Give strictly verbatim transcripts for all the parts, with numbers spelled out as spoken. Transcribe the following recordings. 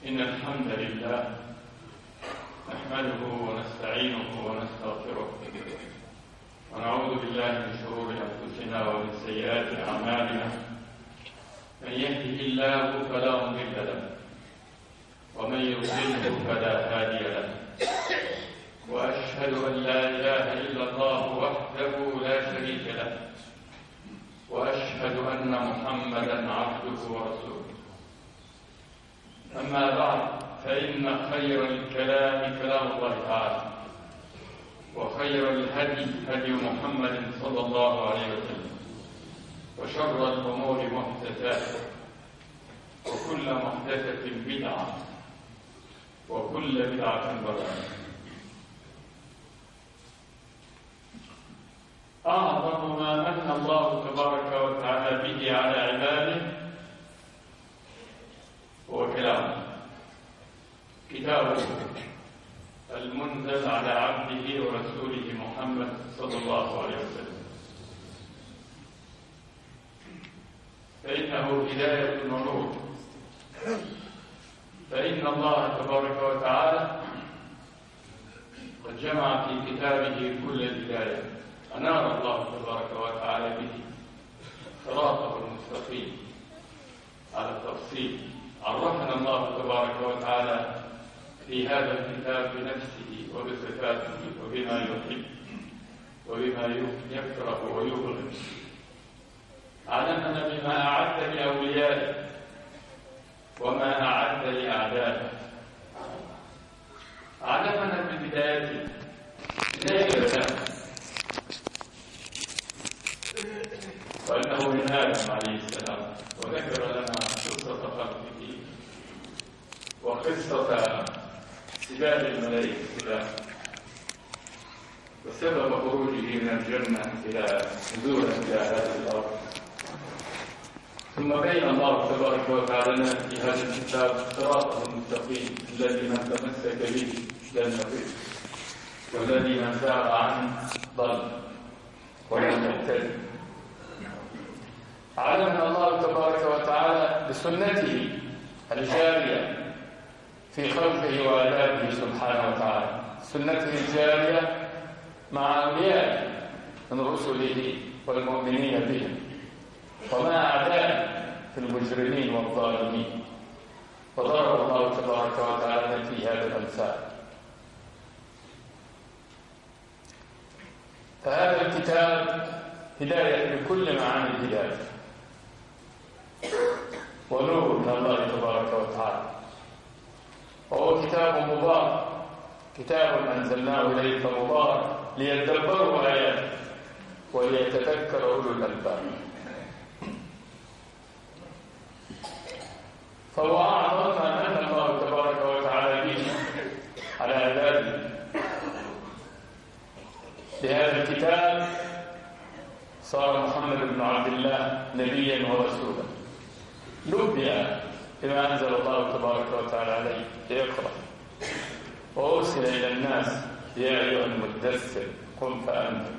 إن الحمد لله نحمده ونستعينه ونستغفره ونعوذ بالله من شرور أنفسنا ومن سيئات أعمالنا. من يهده الله فلا مضل له ومن يضلله فلا هادي له، وأشهد أن لا إله إلا الله وحده لا شريك له، وأشهد أن محمدا عبده ورسوله. أما بعد، فإن خير الكلام كلام الله تعالى، وخير الهدي هدي محمد صلى الله عليه وسلم، وشر الأمور محدثاتها، وكل محدثة بدعة، وكل بدعة ضلالة. أعظم ما من الله تبارك وتعالى به على عباده هو كلامه، كتابه المنزل على عبده ورسوله محمد صلى الله عليه وسلم، فإنه هداية ونور. فإن الله تبارك وتعالى قد جمع في كتابه كل الهداية، أنار الله تبارك وتعالى به صراطه المستقيم على التفصيل. عرفنا الله تبارك وتعالى في هذا الكتاب بنفسه وبصفاته وبما يحب وبما يكره ويبغض. علمنا بما أعد لأوليائه وما أعد لأعدائه. علمنا ببدايته بداية الإسلام، وأنه من آدم عليه السلام، وذكر لنا قصة خلقه وقصة سبال الملائكة وسبب خروجه من الجنة إلى نزوله إلى هذه الأرض. ثم بين الله تبارك وتعالى في هذا الكتاب صراطه المستقيم الذي من تمسك به لن يضل، والذي من سار عنه ضل ولم يهتدي. علمنا الله تبارك وتعالى بسنته الجارية في خلقه وآدابه سبحانه وتعالى، سنته الجارية مع أوليائه من رسله والمؤمنين بهم، ومع أعدائه في المجرمين والظالمين. وضرب الله تبارك وتعالى في هذا الأمثال. فهذا الكتاب هداية لكل معاني الهداية، ونور من الله تبارك وتعالى، وهو كتاب مبارك، كتاب أنزلناه إليك مبارك ليدبروا آياته وليتذكر أولو الألباب. فهو أعظم ما من الله تبارك وتعالى به على عباده. بهذا الكتاب صار محمد بن عبد الله نبيا ورسولا، نبئ بما أنزل الله تبارك وتعالى عليه ليقرأ، وأرسل إلى الناس يا أيها المدثر قم فأنذر.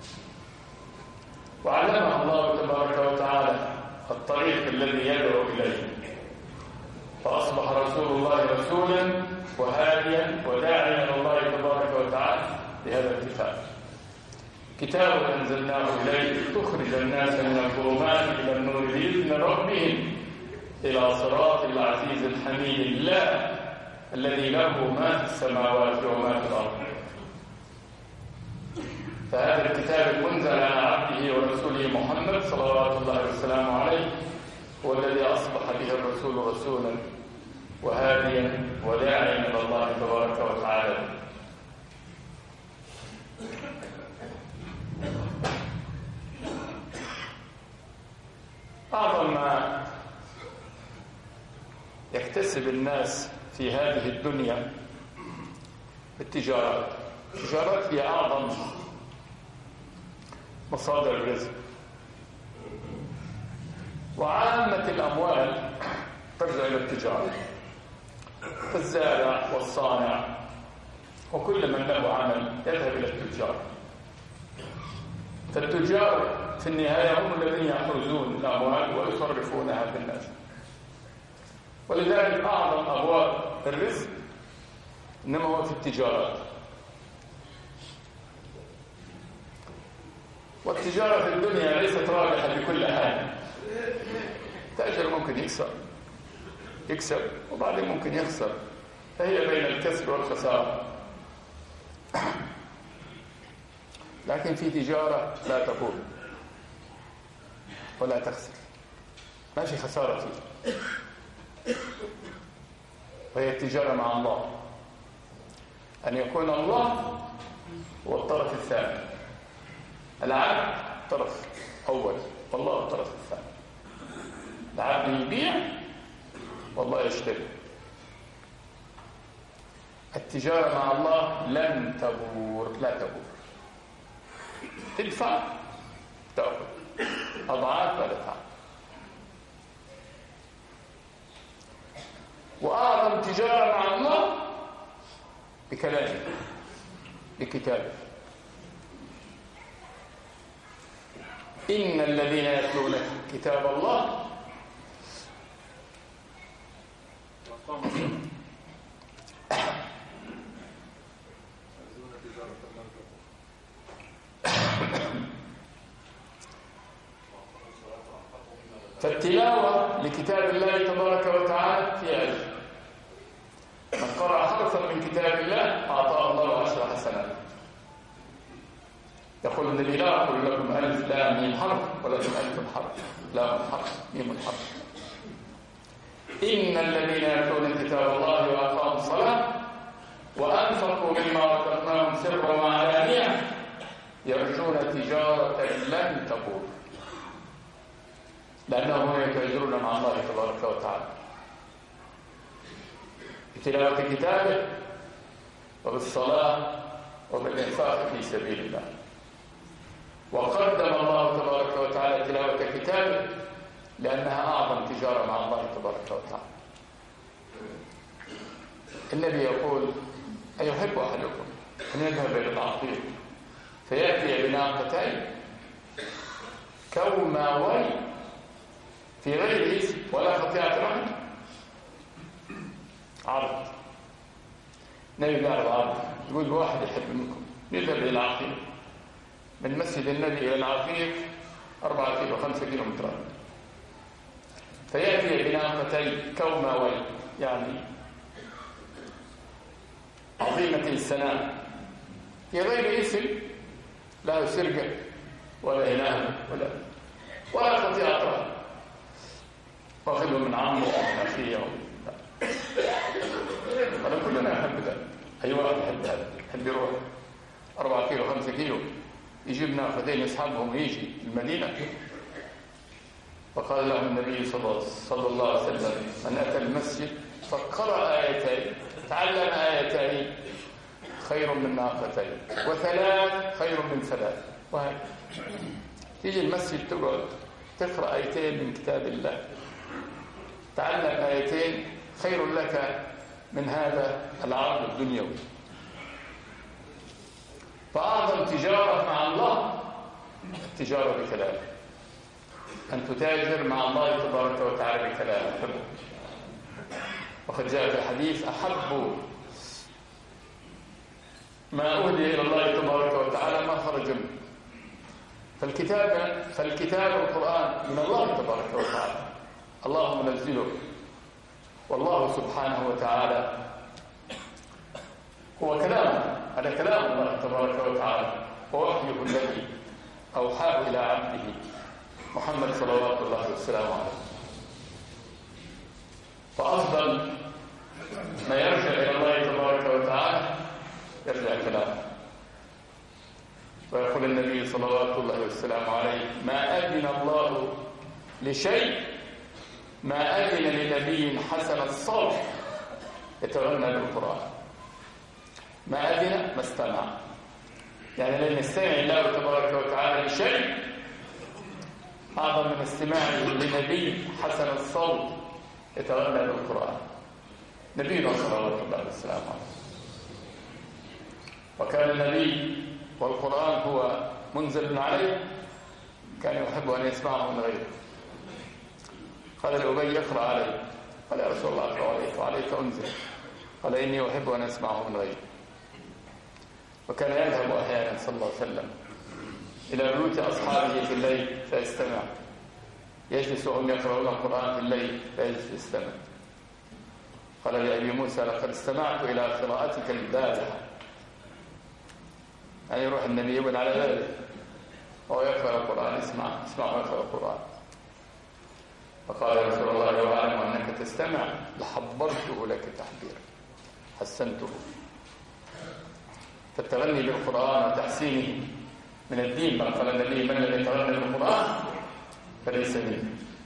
وعلمه الله تبارك وتعالى الطريق الذي يدعو إليه، فأصبح رسول الله رسولا وهاديا وداعيا إلى الله تبارك وتعالى بهذا الكتاب. كتاب أنزلناه إليك تخرج الناس من الظلمات إلى النور بإذن ربهم إلى صراط العزيز الحميد الله الذي له ما في السماوات وما في الأرض. فهذا الكتاب المنزل على عبده ورسوله محمد صلوات الله وسلامه عليه هو الذي أصبح به الرسول رسولا وهاديا وداعيا إلى الله تبارك وتعالى. أعظم ما يكتسب الناس في هذه الدنيا التجارات. التجارات هي أعظم مصادر الرزق، وعامة الأموال ترجع إلى التجارة، فالزارع والصانع وكل من له عمل يذهب إلى التجار. فالتجار في النهاية هم الذين يحرزون الأموال ويصرفونها في الناس. ولذلك أعظم أبواب الرزق إنما هو في التجارات. والتجارة في الدنيا ليست رابحة بكل حال. تاجر ممكن يكسب يكسب وبعدين ممكن يخسر، فهي بين الكسب والخسارة. لكن في تجارة لا تفوز ولا تخسر، ما في خسارة فيه، وهي التجارة مع الله، أن يكون الله هو الطرف الثاني، العبد طرف أول والله الطرف الثاني. العبد يبيع والله يشتري. التجارة مع الله لن تبور، لا تبور، تدفع تأخذ أضعاف وأضعاف. وأعظم تجارة مع الله بكلامه بكتابه. إن الذين يتلون كتاب الله فالتلاوة لكتاب الله تبارك وتعالى في أجر. من قرأ حرفا من كتاب الله أعطاه الله عشر حسنات. يقول النبي لا أقول لكم ألف لا ميم حرف ولكم ألف حرف لا حرف ميم حرف. إن الذين يتلون كتاب الله وأقاموا الصلاة وأنفقوا مما رزقناهم سرا وعلانية يرجون تجارة لن تبور، لأنهم يتاجرون مع الله تبارك وتعالى بتلاوة كتابه وبالصلاة وبالإنفاق في سبيل الله. وقدم الله تبارك وتعالى تلاوة كتابه لأنها أعظم تجارة مع الله تبارك وتعالى. النبي يقول: أيحب أحدكم أن يذهب إلى العقيق فيأتي بناقتين كوماوين في غير اسم ولا خطيئة رحم؟ عرض. النبي قال عرض، يقول واحد يحب منكم يذهب إلى العقيق، من مسجد النبي إلى العقيق أربعة كيلو خمسة كيلو متر، فيأتي بناقتين كوماوين يعني عظيمة السنام في غير اسم، لا سرقة ولا إله ولا ولا خطيئة رحم، واخذه من عمه أو أخيه. هذا كلنا نحب ذلك. أي واحد يحب هذا، يحب يروح أربعة كيلو خمسة كيلو يجيب ناقتين يسحبهم ويجي المدينة. فقال له النبي صلى الله عليه وسلم: من أتى المسجد فقرأ آيتين تعلم آيتين خير من ناقتين، وثلاث خير من ثلاث. وهكذا تيجي المسجد تقعد تقرأ آيتين من كتاب الله، تعلم آيتين خير لك من هذا العرض الدنيوي. فأعظم تجارة مع الله التجارة بكلامه، أن تتاجر مع الله تبارك وتعالى بكلامه. وقد جاء في الحديث: أحب ما أهدي إلى الله تبارك وتعالى ما خرج منه. فالكتاب فالكتاب القرآن من الله تبارك وتعالى، الله منزله، والله سبحانه وتعالى هو كلامه، هذا كلام الله تبارك وتعالى ووحيه الذي أوحاه إلى عبده محمد صلوات الله وسلامه عليه. فأفضل ما يرجع إلى الله تبارك وتعالى يرجع كلامه. ويقول النبي صلوات الله وسلامه عليه: ما أذن الله لشيء ما أذن لنبي حسن الصوت يتغنى بالقرآن. ما أذن ما استمع، يعني لن يستمع الله تبارك وتعالى لشيء أعظم من استماعه لنبي حسن الصوت يتغنى بالقرآن، نبينا صلوات الله وسلامه عليه. وكان النبي والقرآن هو منزل عليه كان يحب أن يسمعه من غيره. قال لأبي: اقرأ عليه، قال يا رسول الله اقرأ عليك وعليك أنزل. قال إني أحب أن أسمعه من غيري. وكان يذهب أحيانا صلى الله عليه وسلم إلى بيوت أصحابه في الليل فيستمع، يجلس وهم يقرؤون القرآن في الليل فيجلس يستمع. قال لأبي موسى لقد استمعت إلى قراءتك البارحة، يعني يروح النبي يبن على ذلك وهو يقرأ القرآن، اسمع اسمع ويقرأ القرآن. فقال يا رسول الله لو أعلم أنك تستمع لحبرته لك تحبيرا، حسنته. فالتغني بالقرآن وتحسينه من الدين، بل قال النبي من لم يتغنى بالقرآن فليس منه.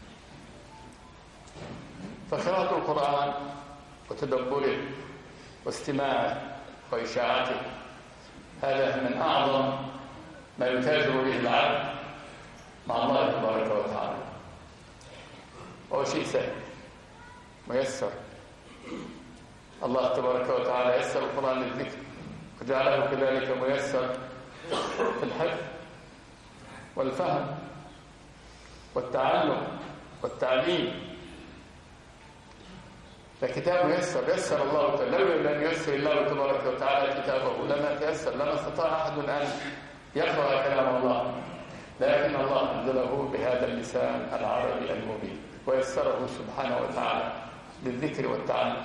فقراءة القرآن وتدبره واستماعه وإشاعته هذا من أعظم ما يتاجر به العبد مع الله تبارك وتعالى، وهو شيء سهل ميسر. الله تبارك وتعالى يسر القرآن للذكر وجعله كذلك ميسر في الحفظ والفهم والتعلم والتعليم. فكتاب ميسر يسر الله تعالى، لو لم ييسر الله تبارك وتعالى كتابه لما تيسر، لما استطاع أحد أن يقرأ كلام الله، لكن الله أنزله بهذا اللسان العربي المبين ويسره سبحانه وتعالى للذكر والتعلم.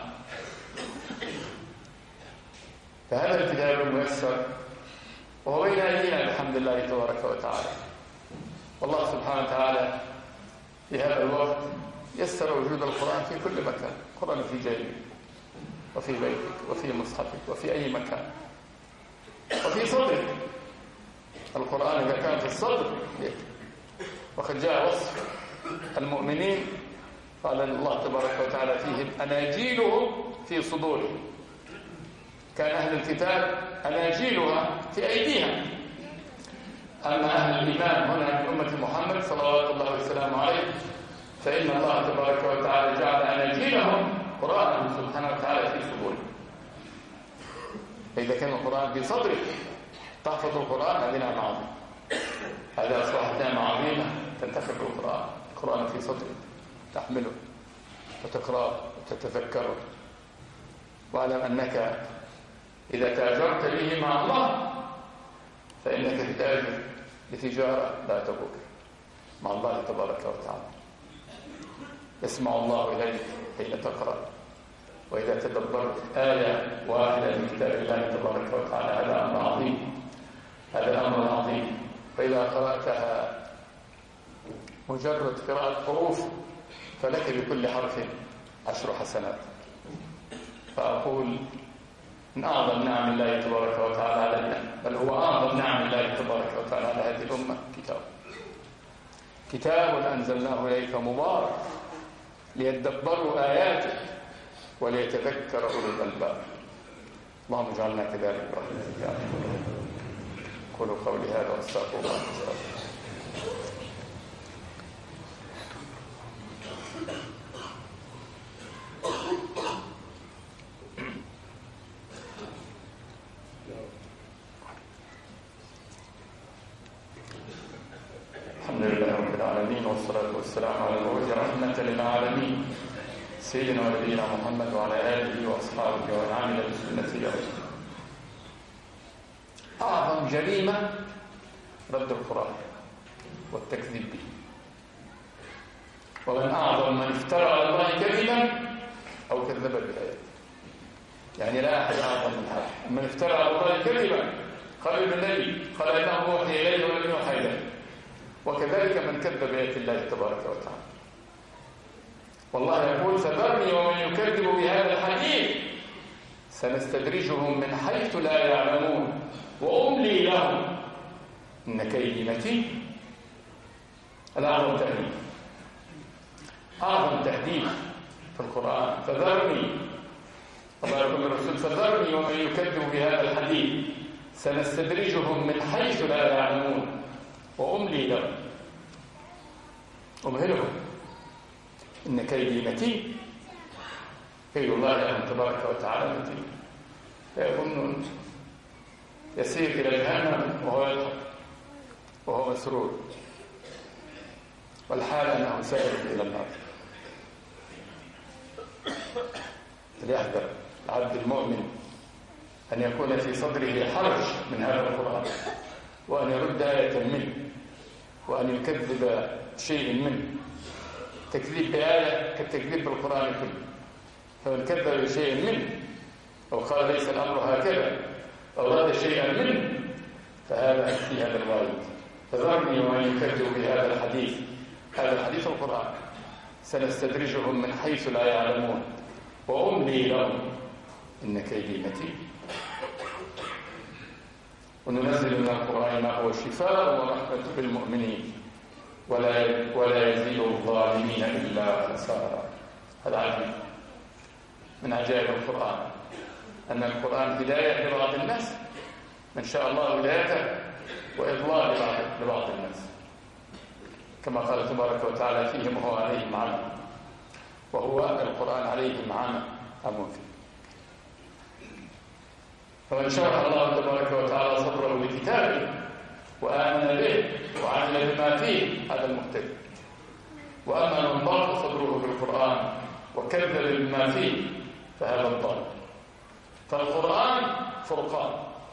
فهذا الكتاب الميسر وهو بين أيدينا بحمد الله تبارك وتعالى. والله سبحانه وتعالى في هذا الوقت يسر وجود القرآن في كل مكان. القرآن في جيبك وفي بيتك وفي مصحفك وفي أي مكان وفي صدرك. القرآن إذا كان في الصدر، وقد جاء وصف المؤمنين قال الله تبارك وتعالى فيهم أناجيلهم في صدورهم. كان أهل الكتاب أناجيلها في أيديها، أما أهل الإيمان هنا في أمة محمد صلوات الله وسلامه عليه فإن الله تبارك وتعالى جعل أناجيلهم قرآن سبحانه وتعالى في صدورهم. فإذا كان القرآن في صدرك تحفظ القرآن هذه نعمة عظيمة، هذه أصبحت نعمة عظيمة تنتفع بالقرآن. القرآن في صدرك تحمله وتقرأه وتتذكره، واعلم أنك إذا تاجرت به مع الله فإنك تتاجر بتجارة لا تبور مع الله تبارك وتعالى. يسمع الله إليك حين تقرأ، وإذا تدبرت آية واحدة من كتاب الله تبارك وتعالى هذا أمر عظيم، هذا أمر عظيم. فإذا قرأتها مجرد قراءة حروف فلك بكل حرف عشر حسنات. فأقول من أعظم نعم الله تبارك وتعالى علينا، بل هو أعظم نعم الله تبارك وتعالى على هذه الأمة كتاب كتاب أنزلناه إليك مبارك ليدبروا آياته وليتذكر أولو الألباب. اللهم اجعلنا كذلك برحمتك يا أرحم الراحمين. قولوا قولي هذا واستغفر الله. الحمد لله رب العالمين، والصلاة والسلام على المبعوث رحمة للعالمين سيدنا ونبينا محمد وعلى آله وأصحابه ومن عمل بسنته أجمعين. أعظم جريمة رد القرآن والتكذيب به، ومن أعظم من افترى على الله كذبا أو كذب بالآيات. يعني لا أحد أعظم من هذا. من افترى على الله كذبا قال النبي قال إنه أوحي إليه ولم يوحى إليه، وكذلك من كذب بآيات الله تبارك وتعالى. والله يقول فذرني ومن يكذب بهذا الحديث سنستدرجهم من حيث لا يعلمون وأملي لهم إن كيدي متين. الأعظم تهديد، أعظم تهديد في القرآن فذرني. الله يقول للرسول فذرني ومن يكذب بهذا الحديث سنستدرجهم من حيث لا يعلمون وأملي لهم، أمهلهم إن كيدي متين. كيد الله لهم تبارك وتعالى متين. فيظنون يسير إلى جهنم وهو يضحك وهو مسرور، والحال أنه سائر إلى النار. فليحذر العبد المؤمن أن يكون في صدره حرج من هذا القرآن، وأن يرد آية منه، وأن يكذب شيء منه. تكذيب بآية كالتكذيب بالقرآن كله، فمن كذب بشيء منه أو قال ليس الأمر هكذا أو رد شيئا منه فهذا في هذا الوالد. فذرني ومن يكذب بهذا الحديث، هذا الحديث القرآن، سنستدرجهم من حيث لا يعلمون وأملي لهم إن كيدي متين. وننزل من القرآن ما هو شفاء ورحمة بالمؤمنين ولا ولا يزيد الظالمين إلا خسارا. هذا عجيب من عجائب القرآن، أن القرآن هداية لبعض الناس، من شاء الله هدايته وإضلال لبعض الناس، كما قال تبارك وتعالى فيهم وهو عليهم عمى، وهو القرآن عليهم عمى عمى فيه. فمن شرح الله تبارك وتعالى صدره بكتابه وآمن به وعمل بما فيه هذا المهتدي. وأما من ضاق صدره بالقرآن وكذب بما فيه فهذا الضال. فالقرآن فرقان،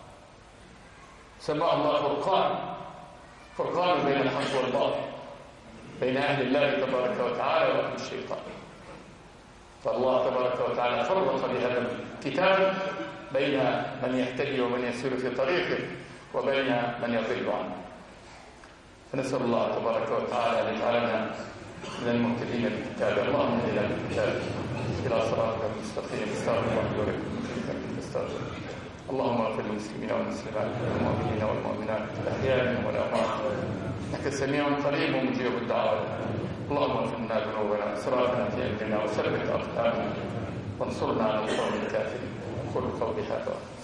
سماه الله فرقان، فرقان بين الحق والباطل، بين أهل الله تبارك وتعالى وأهل الشيطان. فالله تبارك وتعالى فرق بهذا الكتاب بين من يهتدي ومن يسير في طريقه وبين من يضل عنه. فنسأل الله تبارك وتعالى أن يجعلنا من المهتدين بالكتاب. اللهم اهدنا بالكتاب إلى صراطك المستقيم. استغفر الله ولكم من استغفر. اللهم اغفر للمسلمين والمسلمات والمؤمنين والمؤمنات الأحياء والأموات إنك سميع قريب مجيب الدعوات. اللهم اغفر لنا ذنوبنا وإسرافنا في أمرنا وثبت أقدامنا وانصرنا على القوم الكافرين. قل قولي هذا